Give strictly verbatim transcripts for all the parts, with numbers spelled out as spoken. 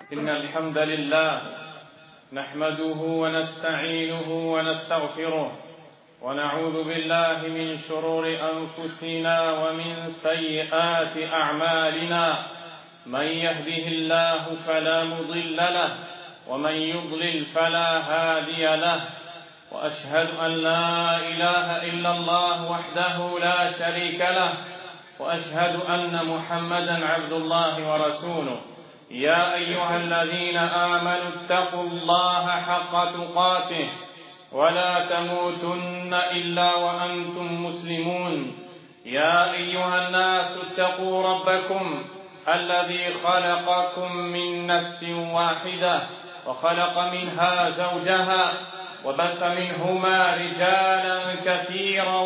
إن الحمد لله نحمده ونستعينه ونستغفره ونعوذ بالله من شرور أنفسنا ومن سيئات أعمالنا. من يهده الله فلا مضل له ومن يضلل فلا هادي له، وأشهد أن لا إله إلا الله وحده لا شريك له، وأشهد أن محمدا عبد الله ورسوله. يا أيها الذين آمنوا اتقوا الله حق تقاته ولا تموتن إلا وأنتم مسلمون. يا أيها الناس اتقوا ربكم الذي خلقكم من نفس واحدة وخلق منها زوجها وبث منهما رجالا كثيرا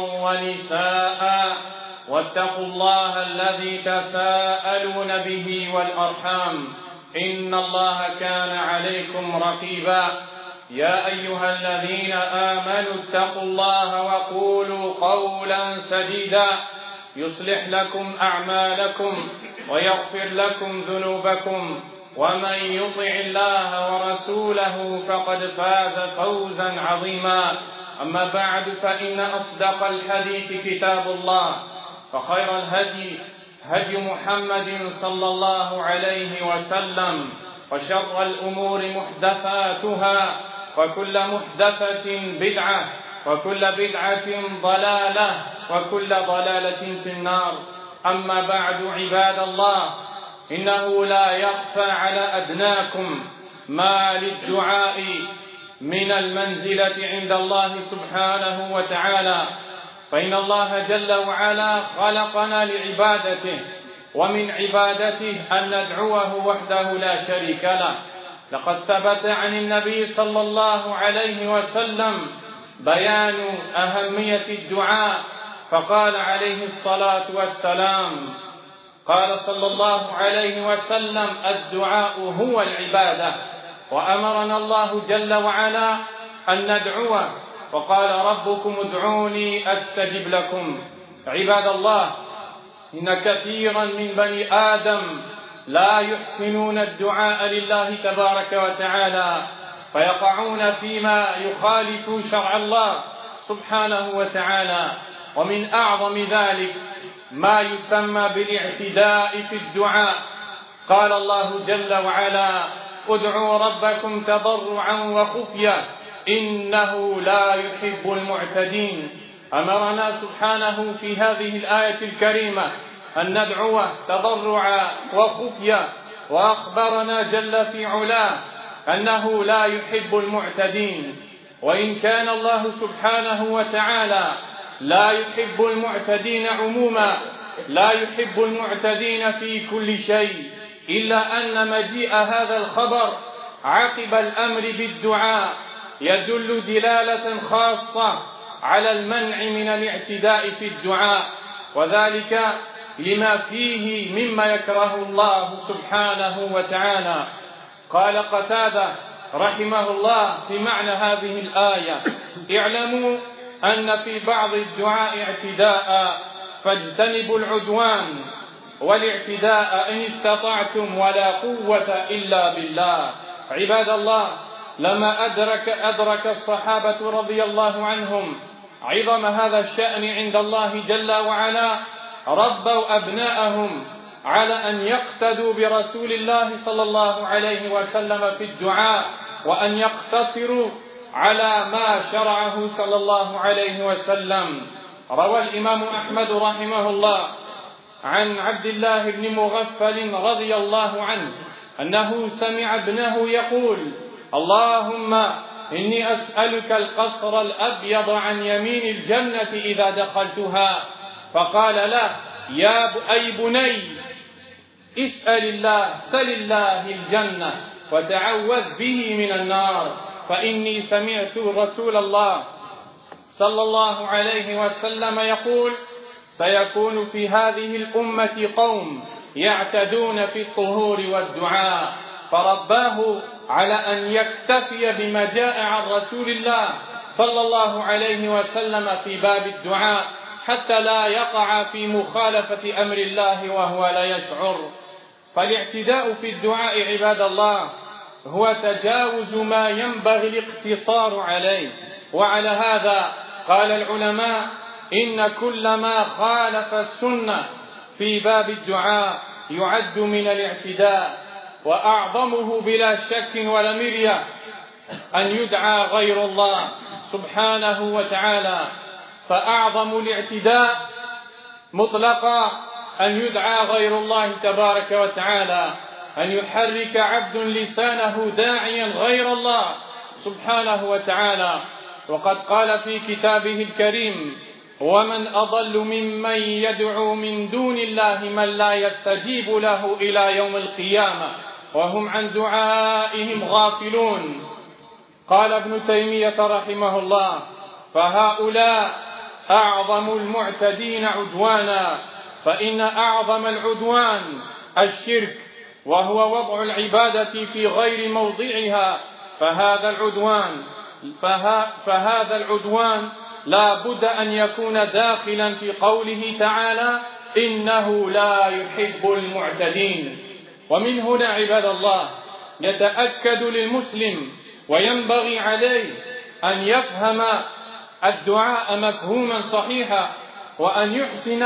ونساء، واتقوا الله الذي تساءلون به والأرحام إن الله كان عليكم رقيبا. يا أيها الذين آمنوا اتقوا الله وقولوا قولا سديدا يصلح لكم أعمالكم ويغفر لكم ذنوبكم، ومن يطع الله ورسوله فقد فاز فوزا عظيما. أما بعد، فإن أصدق الحديث كتاب الله، فخير الهدي هدي محمد صلى الله عليه وسلم، وشر الأمور محدثاتها، وكل محدثة بدعة، وكل بدعة ضلالة، وكل ضلالة في النار. أما بعد، عباد الله، إنه لا يخفى على أدناكم ما للدعاء من المنزلة عند الله سبحانه وتعالى، فإن الله جل وعلا خلقنا لعبادته، ومن عبادته أن ندعوه وحده لا شريك له. لقد ثبت عن النبي صلى الله عليه وسلم بيان أهمية الدعاء، فقال عليه الصلاة والسلام: قال صلى الله عليه وسلم: الدعاء هو العبادة. وأمرنا الله جل وعلا أن ندعوه، وقال: ربكم ادعوني أستجب لكم. عباد الله، إن كثيرا من بني آدم لا يحسنون الدعاء لله تبارك وتعالى، فيقعون فيما يخالف شرع الله سبحانه وتعالى. ومن أعظم ذلك ما يسمى بالاعتداء في الدعاء. قال الله جل وعلا: ادعوا ربكم تضرعا وخفية إنه لا يحب المعتدين. أمرنا سبحانه في هذه الآية الكريمة أن ندعوه تضرعا وخفية، وأخبرنا جل في علاه أنه لا يحب المعتدين. وإن كان الله سبحانه وتعالى لا يحب المعتدين عموما، لا يحب المعتدين في كل شيء، إلا أن مجيء هذا الخبر عقب الأمر بالدعاء يدل دلالة خاصة على المنع من الاعتداء في الدعاء، وذلك لما فيه مما يكره الله سبحانه وتعالى. قال قتادة رحمه الله في معنى هذه الآية: اعلموا أن في بعض الدعاء اعتداء فاجتنبوا العدوان والاعتداء إن استطعتم ولا قوة إلا بالله. عباد الله، لما أدرك أدرك الصحابة رضي الله عنهم عظم هذا الشأن عند الله جل وعلا، ربوا أبناءهم على أن يقتدوا برسول الله صلى الله عليه وسلم في الدعاء، وأن يقتصروا على ما شرعه صلى الله عليه وسلم. روى الإمام أحمد رحمه الله عن عبد الله بن مغفل رضي الله عنه أنه سمع ابنه يقول: اللهم إني أسألك القصر الأبيض عن يمين الجنة إذا دخلتها. فقال له: يا أي بني اسأل الله، سل الله الجنة وتعوذ به من النار، فإني سمعت رسول الله صلى الله عليه وسلم يقول: سيكون في هذه الأمة قوم يعتدون في الطهور والدعاء. فرباه على أن يكتفي بما جاء عن رسول الله صلى الله عليه وسلم في باب الدعاء، حتى لا يقع في مخالفة أمر الله وهو لا يشعر. فالاعتداء في الدعاء عباد الله هو تجاوز ما ينبغي الاقتصار عليه. وعلى هذا قال العلماء إن كل ما خالف السنة في باب الدعاء يعد من الاعتداء، وأعظمه بلا شك ولا مرية أن يدعى غير الله سبحانه وتعالى. فأعظم الاعتداء مطلقا أن يدعى غير الله تبارك وتعالى، أن يحرك عبد لسانه داعيا غير الله سبحانه وتعالى. وقد قال في كتابه الكريم: ومن أضل ممن يدعو من دون الله من لا يستجيب له إلى يوم القيامة وهم عن دعائهم غافلون. قال ابن تيمية رحمه الله: فهؤلاء أعظم المعتدين عدوانا، فإن أعظم العدوان الشرك، وهو وضع العبادة في غير موضعها. فهذا العدوان فها فهذا العدوان لا بد أن يكون داخلا في قوله تعالى: إنه لا يحب المعتدين. ومن هنا عباد الله يتأكد للمسلم وينبغي عليه أن يفهم الدعاء مفهوما صحيحا، وأن يحسن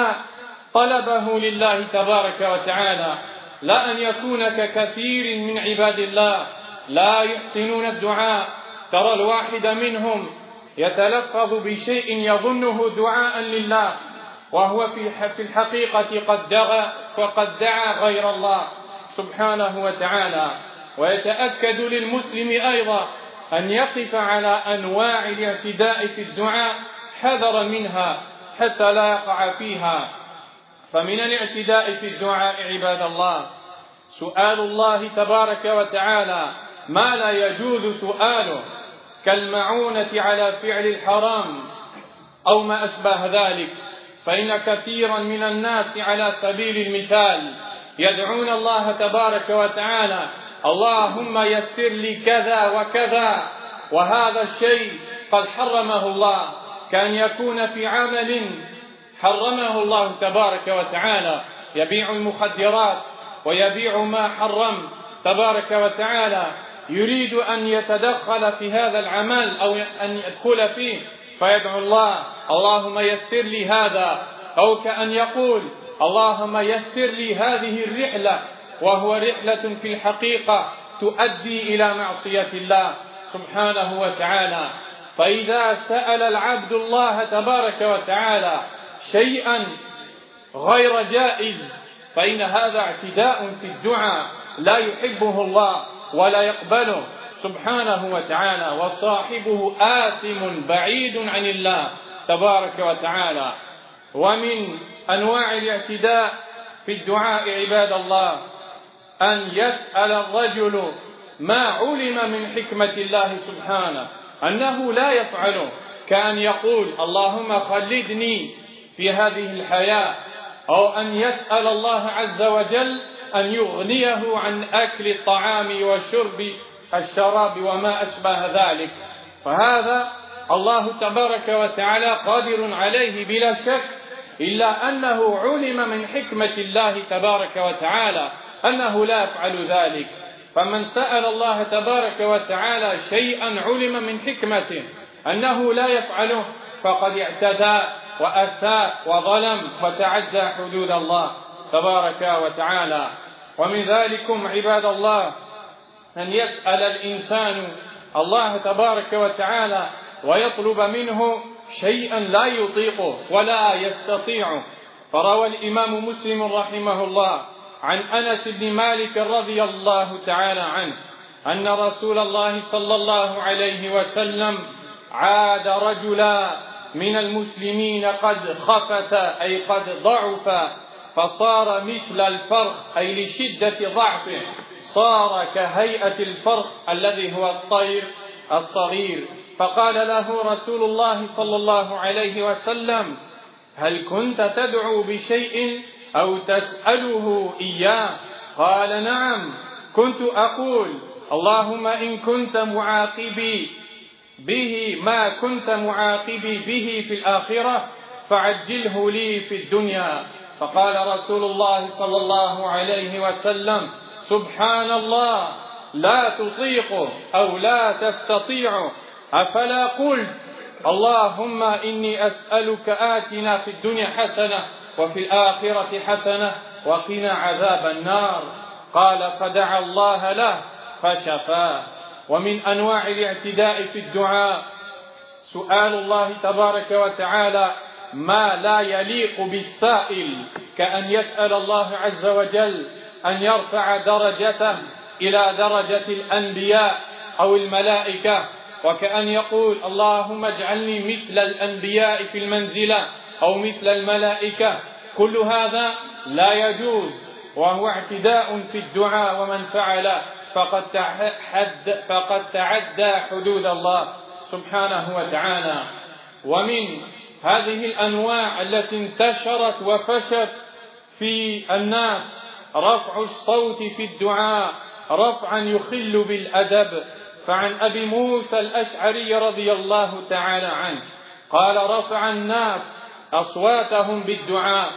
طلبه لله تبارك وتعالى، لا أن يكون ككثير من عباد الله لا يحسنون الدعاء. ترى الواحد منهم يتلفظ بشيء يظنه دعاء لله وهو في الحقيقة قد دعا وقد دعا غير الله سبحانه وتعالى. ويتأكد للمسلم أيضا أن يقف على أنواع الاعتداء في الدعاء حذرا منها حتى لا يقع فيها. فمن الاعتداء في الدعاء عباد الله سؤال الله تبارك وتعالى ما لا يجوز سؤاله، كالمعونة على فعل الحرام أو ما أشبه ذلك. فإن كثيرا من الناس على سبيل المثال يدعون الله تبارك وتعالى: اللهم يسر لي كذا وكذا، وهذا الشيء قد حرمه الله، كان يكون في عمل حرمه الله تبارك وتعالى، يبيع المخدرات ويبيع ما حرم تبارك وتعالى، يريد أن يتدخل في هذا العمل أو أن يدخل فيه فيدعو الله: اللهم يسر لي هذا، أو كأن يقول: اللهم يسر لي هذه الرحلة، وهو رحلة في الحقيقة تؤدي إلى معصية الله سبحانه وتعالى. فإذا سأل العبد الله تبارك وتعالى شيئا غير جائز فإن هذا اعتداء في الدعاء لا يحبه الله ولا يقبله سبحانه وتعالى، وصاحبه آثم بعيد عن الله تبارك وتعالى. ومن أنواع الاعتداء في الدعاء عباد الله أن يسأل الرجل ما علم من حكمة الله سبحانه أنه لا يفعله، كأن يقول: اللهم خلدني في هذه الحياة، أو أن يسأل الله عز وجل أن يغنيه عن أكل الطعام وشرب الشراب وما أشبه ذلك. فهذا الله تبارك وتعالى قادر عليه بلا شك، إلا أنه علم من حكمة الله تبارك وتعالى أنه لا يفعل ذلك. فمن سأل الله تبارك وتعالى شيئا علم من حكمته أنه لا يفعله فقد اعتدى وأساء وظلم وتعدى حدود الله تبارك وتعالى. ومن ذلكم عباد الله أن يسأل الإنسان الله تبارك وتعالى ويطلب منه شيئا لا يطيقه ولا يستطيعه. فروى الإمام مسلم رحمه الله عن أنس بن مالك رضي الله تعالى عنه أن رسول الله صلى الله عليه وسلم عاد رجلا من المسلمين قد خفت أي قد ضعف، فصار مثل الفرخ أي لشدة ضعفه، صار كهيئة الفرخ الذي هو الطير الصغير. فقال له رسول الله صلى الله عليه وسلم: هل كنت تدعو بشيء أو تسأله إياه؟ قال: نعم، كنت أقول: اللهم إن كنت معاقبي به ما كنت معاقبي به في الآخرة فعجله لي في الدنيا. فقال رسول الله صلى الله عليه وسلم: سبحان الله، لا تطيق أو لا تستطيع، أفلا قلت اللهم إني أسألك آتنا في الدنيا حسنة وفي الآخرة حسنة وقنا عذاب النار. قال: فدعا الله له فشفاه. ومن أنواع الاعتداء في الدعاء سؤال الله تبارك وتعالى ما لا يليق بالسائل، كأن يسأل الله عز وجل أن يرفع درجته إلى درجة الأنبياء أو الملائكة، وكأن يقول: اللهم اجعلني مثل الأنبياء في المنزلة أو مثل الملائكة. كل هذا لا يجوز، وهو اعتداء في الدعاء، ومن فعل فقد تعد فقد تعدى حدود الله سبحانه وتعالى. ومن هذه الأنواع التي انتشرت وفشت في الناس رفع الصوت في الدعاء رفعا يخل بالأدب. فعن أبي موسى الأشعري رضي الله تعالى عنه قال: رفع الناس أصواتهم بالدعاء،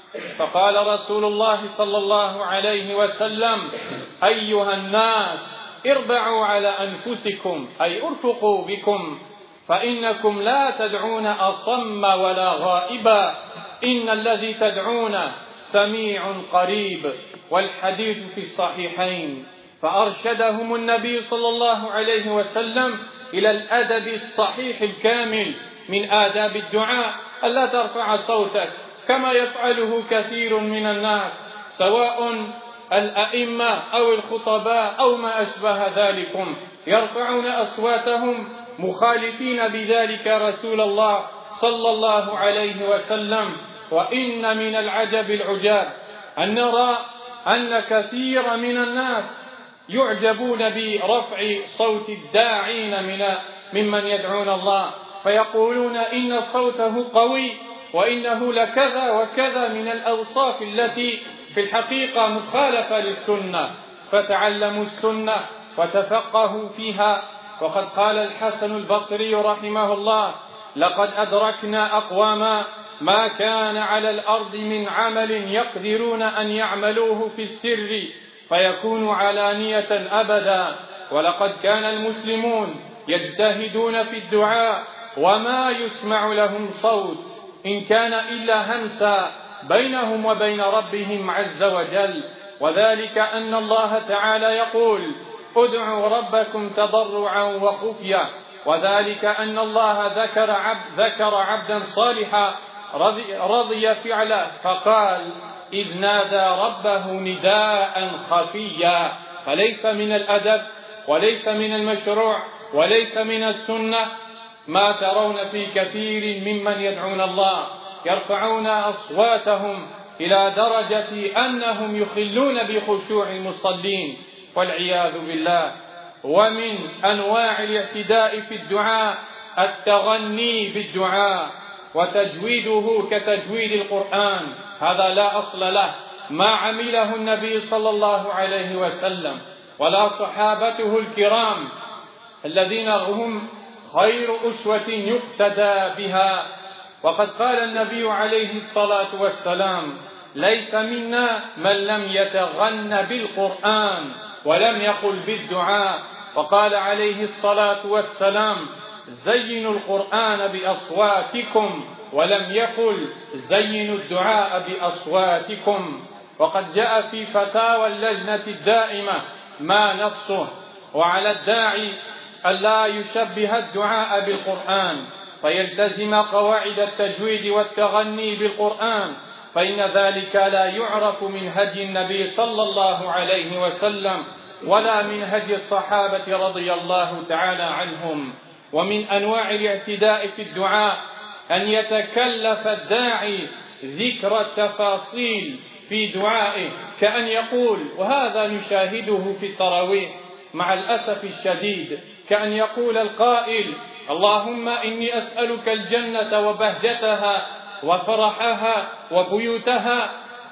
فقال رسول الله صلى الله عليه وسلم: أيها الناس، اربعوا على أنفسكم، أي ارفقوا بكم، فإنكم لا تدعون أصم ولا غائبا، إن الذي تدعون سميع قريب. والحديث في الصحيحين. فأرشدهم النبي صلى الله عليه وسلم إلى الأدب الصحيح الكامل من آداب الدعاء، ألا ترفع صوتك كما يفعله كثير من الناس، سواء الأئمة أو الخطباء أو ما أشبه ذلكم، يرفعون أصواتهم مخالفين بذلك رسول الله صلى الله عليه وسلم. وإن من العجب العجاب أن نرى أن كثير من الناس يعجبون برفع صوت الداعين من ممن يدعون الله، فيقولون إن صوته قوي وإنه لكذا وكذا من الأوصاف التي في الحقيقة مخالفة للسنة. فتعلموا السنة وتفقهوا فيها. وقد قال الحسن البصري رحمه الله: لقد أدركنا أقواما ما كان على الأرض من عمل يقدرون أن يعملوه في السر فيكون علانية أبدا، ولقد كان المسلمون يجتهدون في الدعاء وما يسمع لهم صوت إن كان إلا همسا بينهم وبين ربهم عز وجل. وذلك أن الله تعالى يقول: ادعوا ربكم تضرعا وخفيا. وذلك أن الله ذكر عبد ذكر عبدا صالحا رضي, رضي فعله فقال: إذ نادى ربه نداء خفيا. فليس من الأدب وليس من المشروع وليس من السنة ما ترون في كثير ممن يدعون الله يرفعون أصواتهم إلى درجة أنهم يخلون بخشوع المصلين والعياذ بالله. ومن أنواع الاعتداء في الدعاء التغني بالدعاء وتجويده كتجويد القرآن، هذا لا أصل له، ما عمله النبي صلى الله عليه وسلم ولا صحابته الكرام الذين هم خير أسوة يقتدى بها. وقد قال النبي عليه الصلاة والسلام: ليس منا من لم يتغن بالقرآن ولم يقل بالدعاء. وقال عليه الصلاة والسلام: زينوا القرآن بأصواتكم، ولم يقل زينوا الدعاء بأصواتكم. وقد جاء في فتاوى اللجنة الدائمة ما نصه: وعلى الداعي ألا يشبه الدعاء بالقرآن فيلتزم قواعد التجويد والتغني بالقرآن، فإن ذلك لا يعرف من هدي النبي صلى الله عليه وسلم ولا من هدي الصحابة رضي الله تعالى عنهم. ومن أنواع الاعتداء في الدعاء أن يتكلف الداعي ذكر التفاصيل في دعائه، كأن يقول، وهذا نشاهده في التراويح مع الأسف الشديد، كأن يقول القائل: اللهم إني أسألك الجنة وبهجتها وفرحها وبيوتها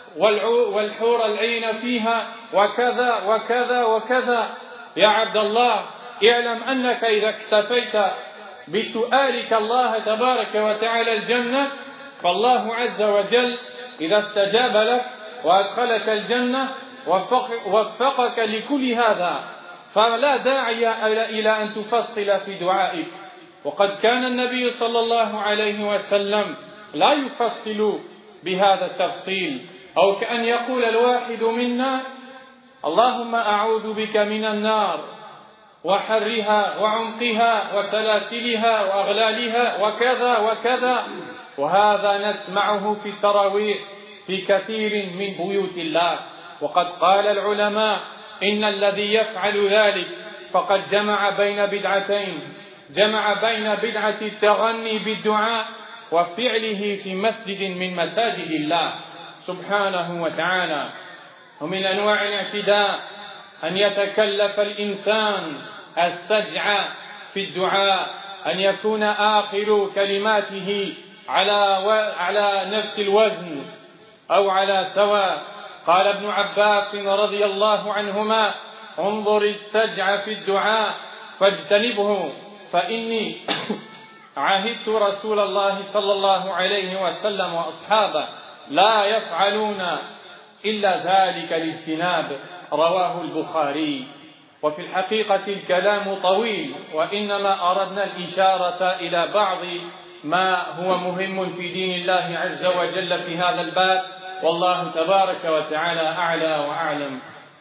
والحور العين فيها وكذا وكذا وكذا. يا عبد الله، اعلم أنك إذا اكتفيت بسؤالك الله تبارك وتعالى الجنة، فالله عز وجل إذا استجاب لك وأدخلك الجنة وفقك لكل هذا، فلا داعي إلى أن تفصل في دعائك. وقد كان النبي صلى الله عليه وسلم لا يفصل بهذا التفصيل، أو كأن يقول الواحد منا: اللهم أعوذ بك من النار وحرها وعمقها وسلاسلها وأغلالها وكذا وكذا. وهذا نسمعه في التراويح في كثير من بيوت الله. وقد قال العلماء: إن الذي يفعل ذلك فقد جمع بين بدعتين، جمع بين بدعة التغني بالدعاء وفعله في مسجد من مساجد الله سبحانه وتعالى. ومن أنواع الاعتداء أن يتكلف الإنسان السجع في الدعاء، أن يكون آخر كلماته على و... على نفس الوزن أو على سواء. قال ابن عباس رضي الله عنهما: انظر السجع في الدعاء فاجتنبه، فإني عاهدت رسول الله صلى الله عليه وسلم وأصحابه لا يفعلون إلا ذلك الاجتناب. رواه البخاري. وفي الحقيقة الكلام طويل، وإنما أردنا الإشارة إلى بعض ما هو مهم في دين الله عز وجل في هذا الباب، والله تبارك وتعالى أعلى وأعلم.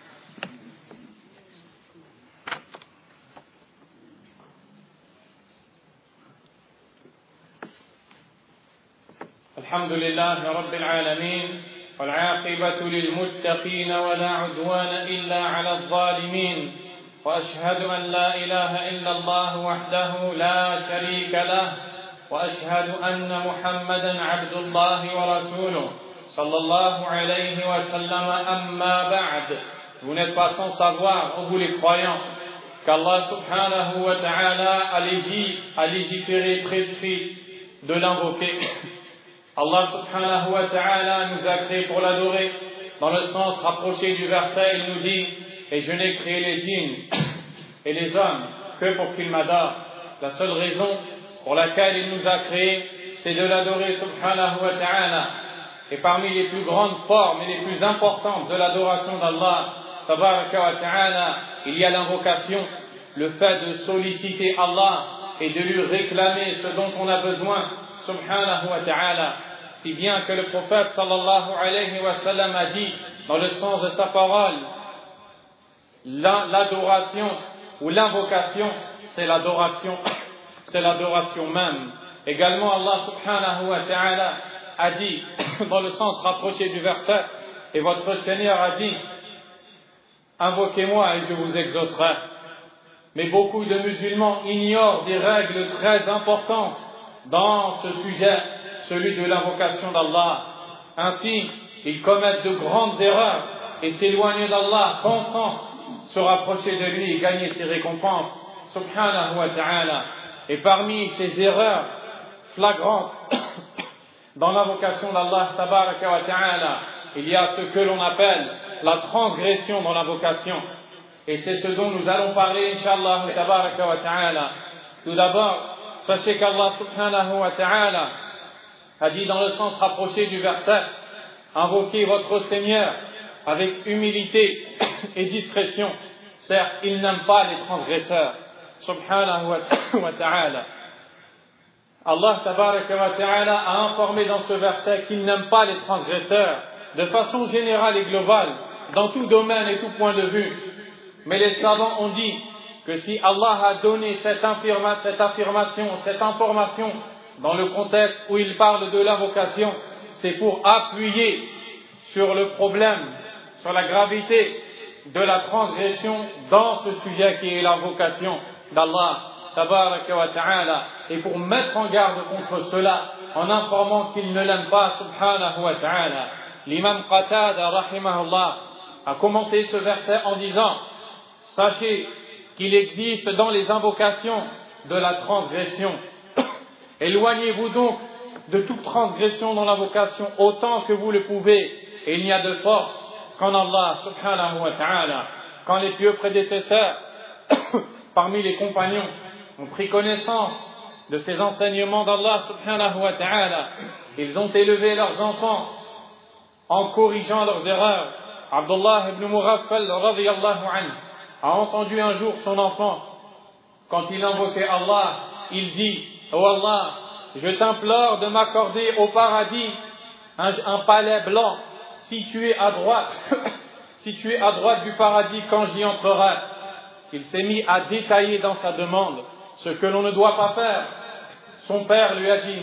الحمد لله رب العالمين، والعاقبة للمتقين ولا عدوان إلا على الظالمين، وأشهد أن لا إله إلا الله وحده لا شريك له، وأشهد أن محمدا عبد الله ورسوله صلى الله عليه وسلم. أما بعد. Vous n'êtes pas sans savoir, vous les croyants, qu'Allah subhanahu wa ta'ala a légiféré, prescrit de l'invoquer. Allah subhanahu wa ta'ala nous a créés pour l'adorer. Dans le sens rapproché du verset, il nous dit: et je n'ai créé les djinns et les hommes que pour qu'ils m'adorent. La seule raison pour laquelle il nous a créés, c'est de l'adorer subhanahu wa ta'ala. Et parmi les plus grandes formes et les plus importantes de l'adoration d'Allah tabaraka wa ta'ala, il y a l'invocation, le fait de solliciter Allah et de lui réclamer ce dont on a besoin subhanahu wa ta'ala. Si bien que le prophète sallallahu alayhi wa sallam a dit dans le sens de sa parole: l'adoration ou l'invocation, c'est l'adoration, c'est l'adoration même. Également, Allah subhanahu wa ta'ala a dit dans le sens rapproché du verset: et votre Seigneur a dit: invoquez-moi et je vous exaucerai. Mais beaucoup de musulmans ignorent des règles très importantes dans ce sujet, celui de l'invocation d'Allah. Ainsi, ils commettent de grandes erreurs et s'éloignent d'Allah, pensant se rapprocher de lui et gagner ses récompenses subhanahu wa ta'ala. Et parmi ces erreurs flagrantes dans l'invocation d'Allah tabaraka wa ta'ala, il y a ce que l'on appelle la transgression dans l'invocation. Et c'est ce dont nous allons parler, inshallah tabaraka wa ta'ala. Tout d'abord, sachez qu'Allah subhanahu wa ta'ala a dit dans le sens rapproché du verset: invoquez votre Seigneur avec humilité et discrétion. Certes, il n'aime pas les transgresseurs subhanahu wa ta'ala. Allah tabaraka wa ta'ala a informé dans ce verset qu'il n'aime pas les transgresseurs de façon générale et globale, dans tout domaine et tout point de vue. Mais les savants ont dit que si Allah a donné cette, affirma, cette affirmation, cette information dans le contexte où il parle de l'invocation, c'est pour appuyer sur le problème, sur la gravité de la transgression dans ce sujet qui est l'invocation d'Allah tabaraka wa ta'ala, et pour mettre en garde contre cela en informant qu'il ne l'aime pas subhanahu wa ta'ala. L'imam Qatada rahimahullah a commenté ce verset en disant: sachez qu'il existe dans les invocations de la transgression. Éloignez-vous donc de toute transgression dans l'invocation autant que vous le pouvez, et il n'y a de force qu'en Allah subhanahu wa ta'ala. Quand les pieux prédécesseurs parmi les compagnons ont pris connaissance de ces enseignements d'Allah subhanahu wa ta'ala, ils ont élevé leurs enfants en corrigeant leurs erreurs. Abdullah ibn Mughaffal radiyallahu anhu a entendu un jour son enfant, quand il invoquait Allah, il dit: Oh Allah, je t'implore de m'accorder au paradis un, un palais blanc situé à droite, situé à droite du paradis quand j'y entrerai. Il s'est mis à détailler dans sa demande ce que l'on ne doit pas faire. Son père lui a dit: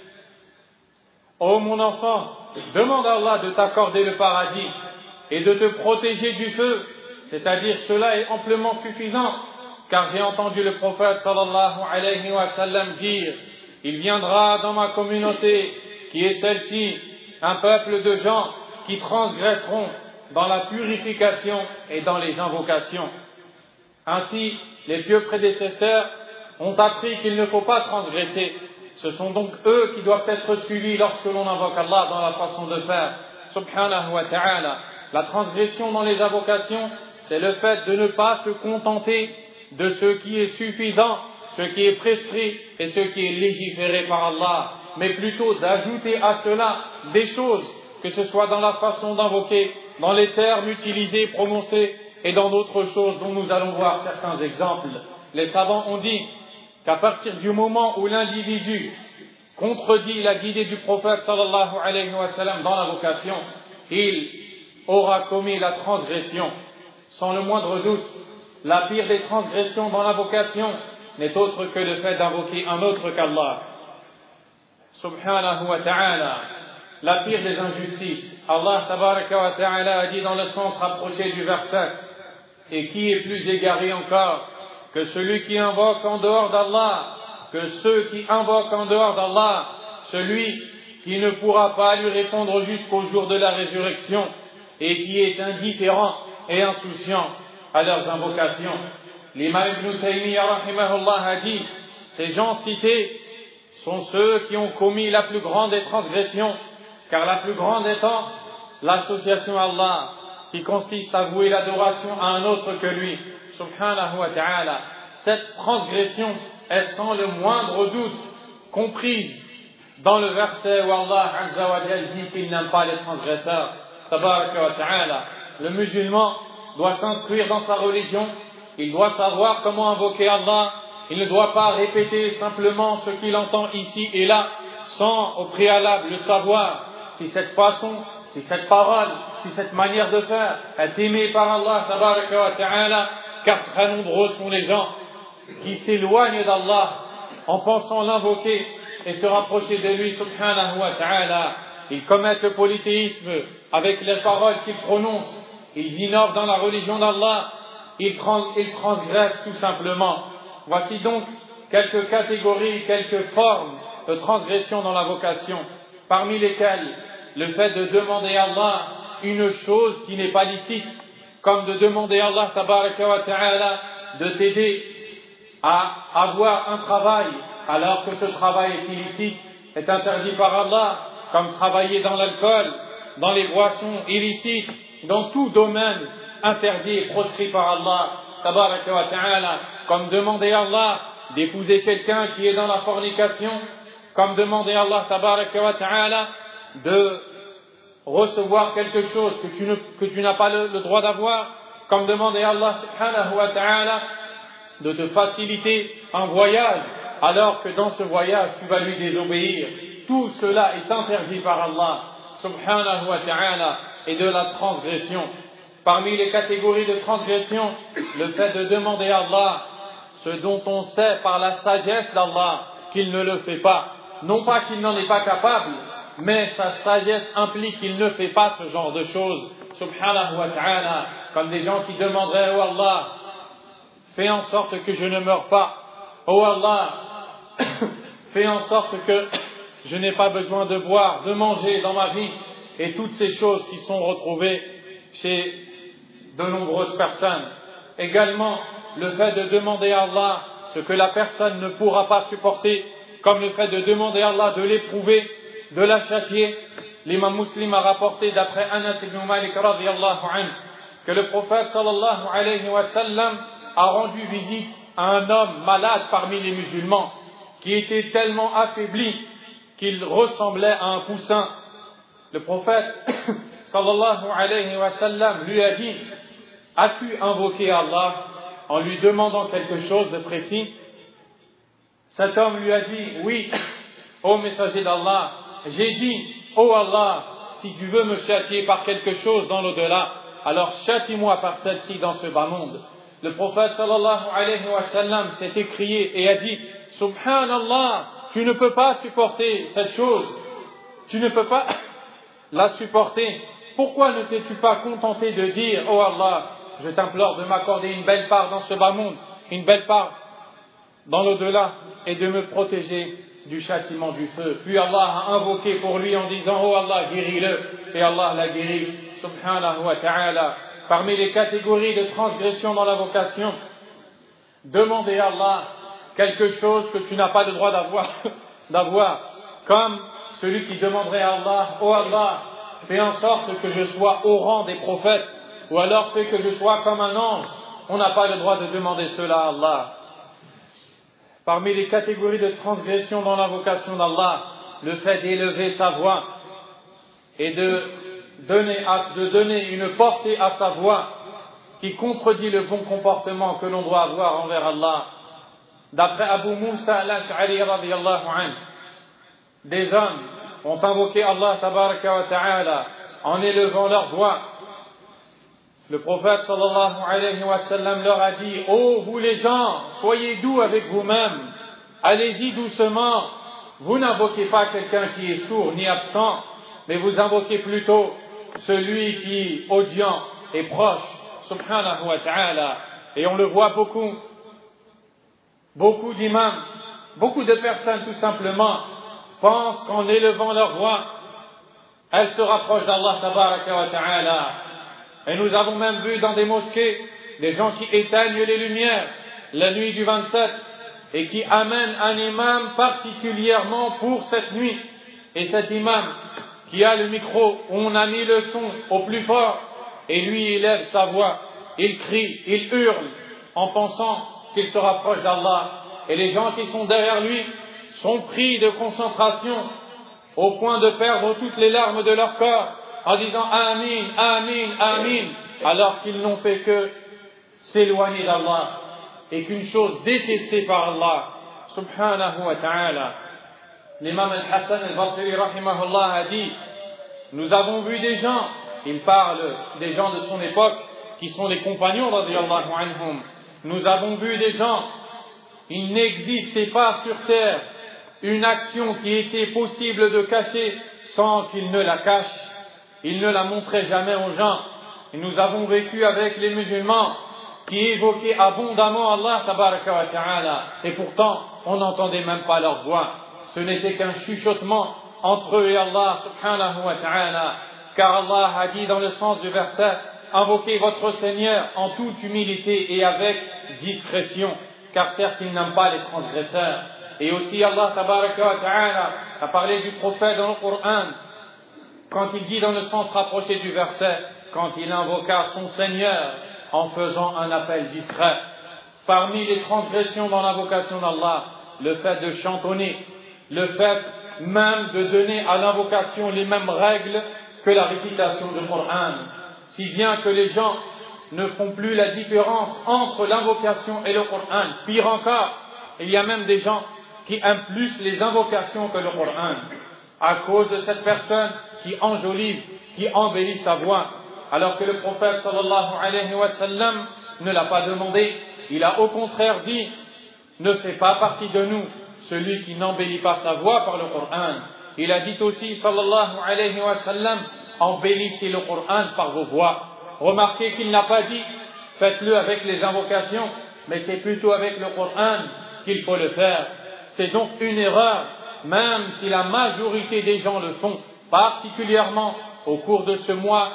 Oh mon enfant, demande à Allah de t'accorder le paradis et de te protéger du feu, c'est-à-dire cela est amplement suffisant, car j'ai entendu le prophète sallallahu alayhi wa sallam dire: il viendra dans ma communauté, qui est celle-ci, un peuple de gens qui transgresseront dans la purification et dans les invocations. Ainsi, les pieux prédécesseurs ont appris qu'il ne faut pas transgresser. Ce sont donc eux qui doivent être suivis lorsque l'on invoque Allah dans la façon de faire. Subhanahu wa ta'ala. La transgression dans les invocations, c'est le fait de ne pas se contenter de ce qui est suffisant, ce qui est prescrit et ce qui est légiféré par Allah, mais plutôt d'ajouter à cela des choses, que ce soit dans la façon d'invoquer, dans les termes utilisés, prononcés, et dans d'autres choses dont nous allons voir certains exemples. Les savants ont dit qu'à partir du moment où l'individu contredit la guidée du prophète sallallahu alayhi wa sallam dans l'invocation, il aura commis la transgression. Sans le moindre doute, la pire des transgressions dans l'invocation n'est autre que le fait d'invoquer un autre qu'Allah. Subhanahu wa ta'ala. La pire des injustices. Allah tabaraka wa ta'ala a dit dans le sens rapproché du verset: et qui est plus égaré encore que celui qui invoque en dehors d'Allah, que ceux qui invoquent en dehors d'Allah, celui qui ne pourra pas lui répondre jusqu'au jour de la résurrection et qui est indifférent et insouciant à leurs invocations. L'imam Ibn Taymiyyah rahimahullah a dit: ces gens cités sont ceux qui ont commis la plus grande des transgressions, car la plus grande étant l'association à Allah, qui consiste à vouer l'adoration à un autre que lui, subhanahu wa ta'ala. Cette transgression est sans le moindre doute comprise dans le verset où Allah azza wa jalla dit qu'il n'aime pas les transgresseurs, tabaraka wa ta'ala. Le musulman doit s'instruire dans sa religion, il doit savoir comment invoquer Allah, il ne doit pas répéter simplement ce qu'il entend ici et là, sans au préalable le savoir si cette façon, si cette parole, si cette manière de faire est aimée par Allah tabaraka wa ta'ala, car très nombreux sont les gens qui s'éloignent d'Allah en pensant l'invoquer et se rapprocher de lui subhanahu wa ta'ala. Ils commettent le polythéisme avec les paroles qu'ils prononcent, ils innovent dans la religion d'Allah, ils, trans- ils transgressent tout simplement. Voici donc quelques catégories, quelques formes de transgression dans la vocation, parmi lesquelles le fait de demander à Allah une chose qui n'est pas licite, comme de demander à Allah tabaraka wa ta'ala de t'aider à avoir un travail alors que ce travail est illicite, est interdit par Allah, comme travailler dans l'alcool, dans les boissons illicites, dans tout domaine interdit et proscrit par Allah tabaraka wa ta'ala, comme demander à Allah d'épouser quelqu'un qui est dans la fornication, comme demander à Allah tabaraka wa ta'ala de recevoir quelque chose que tu, ne, que tu n'as pas le, le droit d'avoir, comme demander à Allah subhanahu wa ta'ala de te faciliter un voyage alors que dans ce voyage tu vas lui désobéir. Tout cela est interdit par Allah subhanahu wa ta'ala et de la transgression. Parmi les catégories de transgression, le fait de demander à Allah ce dont on sait par la sagesse d'Allah qu'il ne le fait pas. Non pas qu'il n'en est pas capable, mais sa sagesse implique qu'il ne fait pas ce genre de choses. Subhanahu wa ta'ala, comme des gens qui demanderaient: oh Allah, fais en sorte que je ne meure pas. Oh Allah, fais en sorte que je n'ai pas besoin de boire, de manger dans ma vie. Et toutes ces choses qui sont retrouvées chez de nombreuses personnes. Également, le fait de demander à Allah ce que la personne ne pourra pas supporter, comme le fait de demander à Allah de l'éprouver, de la châtier. L'imam Muslim a rapporté d'après Anas ibn Malik radiyallahu anhu que le prophète sallallahu alayhi wa sallam a rendu visite à un homme malade parmi les musulmans qui était tellement affaibli qu'il ressemblait à un poussin. Le prophète sallallahu alayhi wa sallam lui a dit: as-tu invoqué Allah en lui demandant quelque chose de précis? Cet homme lui a dit: oui, ô messager d'Allah, j'ai dit: ô Allah, si tu veux me châtier par quelque chose dans l'au-delà, alors châtie-moi par celle-ci dans ce bas monde. Le prophète sallallahu alayhi wa sallam s'est écrié et a dit: Subhanallah, tu ne peux pas supporter cette chose, tu ne peux pas la supporter. Pourquoi ne t'es-tu pas contenté de dire: ô Allah, je t'implore de m'accorder une belle part dans ce bas monde, une belle part dans l'au-delà, et de me protéger du châtiment du feu. Puis Allah a invoqué pour lui en disant: oh Allah, guéris-le, et Allah l'a guéri, subhanahu wa ta'ala. Parmi les catégories de transgression dans l'invocation, demander à Allah quelque chose que tu n'as pas le droit d'avoir, d'avoir, comme celui qui demanderait à Allah: oh Allah, fais en sorte que je sois au rang des prophètes, ou alors fais que je sois comme un ange. On n'a pas le droit de demander cela à Allah. Parmi les catégories de transgression dans l'invocation d'Allah, le fait d'élever sa voix et de donner, à, de donner une portée à sa voix qui contredit le bon comportement que l'on doit avoir envers Allah. D'après Abu Musa al-Ash'ari radiyallahu anhu, des hommes ont invoqué Allah tabaraka wa ta'ala en élevant leur voix. Le prophète sallallahu alayhi wa sallam leur a dit: ô vous les gens, soyez doux avec vous-même, allez-y doucement, vous n'invoquez pas quelqu'un qui est sourd ni absent, mais vous invoquez plutôt celui qui, audient et proche, subhanahu wa ta'ala. Et on le voit beaucoup, beaucoup d'imams, beaucoup de personnes tout simplement pensent qu'en élevant leur voix, elles se rapprochent d'Allah tabaraka wa ta'ala. Et nous avons même vu dans des mosquées des gens qui éteignent les lumières la nuit du vingt-sept et qui amènent un imam particulièrement pour cette nuit. Et cet imam qui a le micro, on a mis le son au plus fort, et lui il élève sa voix, il crie, il hurle en pensant qu'il se rapproche d'Allah. Et les gens qui sont derrière lui sont pris de concentration au point de perdre toutes les larmes de leur corps en disant Amin, Amin, Amin, alors qu'ils n'ont fait que s'éloigner d'Allah et qu'une chose détestée par Allah subhanahu wa ta'ala. L'imam al-Hassan al-Basri rahimahullah a dit: nous avons vu des gens, il parle des gens de son époque qui sont les compagnons radiyallahu anhum, nous avons vu des gens, il n'existait pas sur terre une action qui était possible de cacher sans qu'ils ne la cachent. Il ne la montrait jamais aux gens. Et nous avons vécu avec les musulmans qui évoquaient abondamment Allah tabaraka wa ta'ala. Et pourtant, on n'entendait même pas leur voix. Ce n'était qu'un chuchotement entre eux et Allah subhanahu wa ta'ala. Car Allah a dit dans le sens du verset: invoquez votre Seigneur en toute humilité et avec discrétion. Car certes, il n'aime pas les transgresseurs. Et aussi Allah tabaraka wa ta'ala a parlé du prophète dans le Coran, quand il dit dans le sens rapproché du verset, quand il invoqua son Seigneur en faisant un appel discret. Parmi les transgressions dans l'invocation d'Allah, le fait de chantonner, le fait même de donner à l'invocation les mêmes règles que la récitation du Coran, si bien que les gens ne font plus la différence entre l'invocation et le Coran. Pire encore, il y a même des gens qui aiment plus les invocations que le Coran, à cause de cette personne qui enjolive, qui embellit sa voix, alors que le prophète sallallahu alayhi wa sallam ne l'a pas demandé. Il a au contraire dit: ne fait pas partie de nous celui qui n'embellit pas sa voix par le Coran. Il a dit aussi sallallahu alayhi wa sallam: embellissez le Coran par vos voix. Remarquez qu'il n'a pas dit faites-le avec les invocations, mais c'est plutôt avec le Coran qu'il faut le faire. C'est donc une erreur, même si la majorité des gens le font, particulièrement au cours de ce mois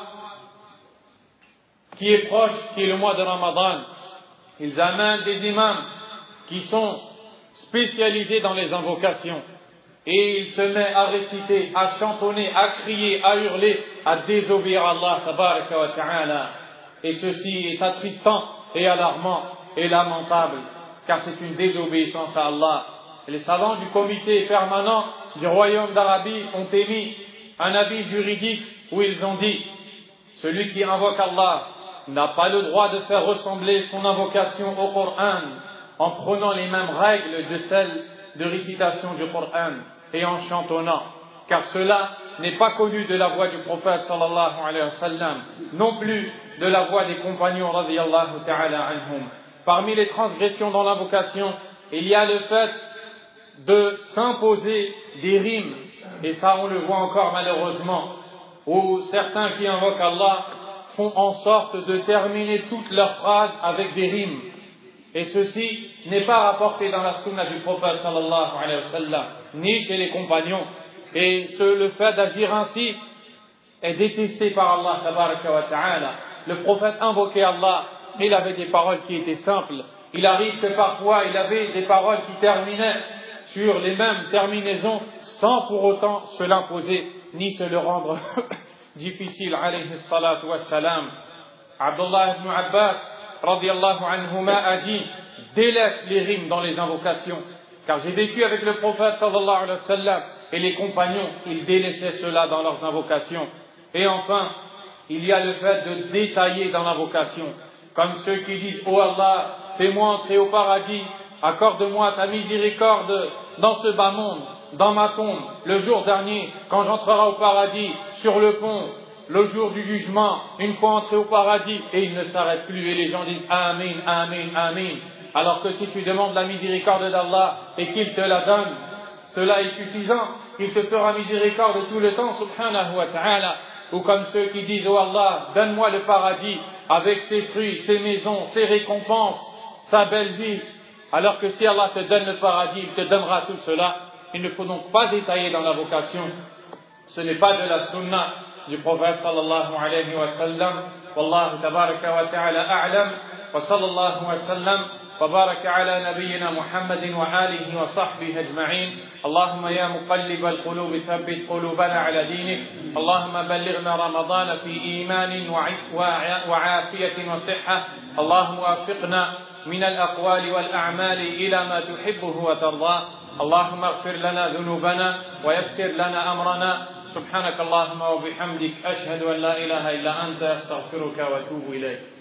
qui est proche, qui est le mois de Ramadan. Ils amènent des imams qui sont spécialisés dans les invocations et ils se mettent à réciter, à chantonner, à crier, à hurler, à désobéir à Allah tabaraka wa ta'ala. Et ceci est attristant et alarmant et lamentable, car c'est une désobéissance à Allah. Et les savants du comité permanent du royaume d'Arabie ont émis un avis juridique où ils ont dit: celui qui invoque Allah n'a pas le droit de faire ressembler son invocation au Coran en prenant les mêmes règles de celles de récitation du Coran et en chantonnant, car cela n'est pas connu de la voix du prophète sallallahu alayhi wa sallam, non plus de la voix des compagnons radiyallahu ta'ala anhum. Parmi les transgressions dans l'invocation, il y a le fait de s'imposer des rimes, et ça on le voit encore malheureusement, où certains qui invoquent Allah font en sorte de terminer toutes leurs phrases avec des rimes. Et ceci n'est pas rapporté dans la sunna du prophète sallallahu alayhi wa sallam, ni chez les compagnons. Et ce, le fait d'agir ainsi est détesté par Allah tabaraka wa ta'ala. Le prophète invoquait Allah, il avait des paroles qui étaient simples. Il arrive que parfois il avait des paroles qui terminaient sur les mêmes terminaisons sans pour autant se l'imposer ni se le rendre difficile, alayhi salatu wa salam. Abdullah ibn Abbas radiyallahu anhuma a dit: délaisse les rimes dans les invocations, car j'ai vécu avec le prophète sallallahu alayhi wa sallam et les compagnons, ils délaissaient cela dans leurs invocations. Et enfin, il y a le fait de détailler dans l'invocation, comme ceux qui disent: oh Allah, fais-moi entrer au paradis, accorde-moi ta miséricorde dans ce bas monde, dans ma tombe, le jour dernier, quand j'entrerai au paradis, sur le pont, le jour du jugement, une fois entré au paradis, et il ne s'arrête plus, et les gens disent Amin, Amin, Amin. Alors que si tu demandes la miséricorde d'Allah et qu'il te la donne, cela est suffisant, il te fera miséricorde tout le temps, subhanahu wa ta'ala. Ou comme ceux qui disent: oh Allah, donne-moi le paradis avec ses fruits, ses maisons, ses récompenses, sa belle vie. Alors que si Allah te donne le paradis, il te donnera tout cela. Il ne faut donc pas détailler dans la vocation. Ce n'est pas de la sunna du prophète sallallahu alayhi wa sallam. Wallahu tabaraka wa ta'ala a'lam. Wa sallallahu wa sallam. وبارك على نبينا محمد وآله وصحبه أجمعين. اللهم يا مقلب القلوب ثبت قلوبنا على دينك. اللهم بلغنا رمضان في إيمان وعافية وصحة. اللهم وفقنا من الأقوال والأعمال إلى ما تحبه وترضاه. اللهم اغفر لنا ذنوبنا ويسر لنا أمرنا. سبحانك اللهم وبحمدك أشهد أن لا إله إلا أنت أستغفرك وأتوب إليك.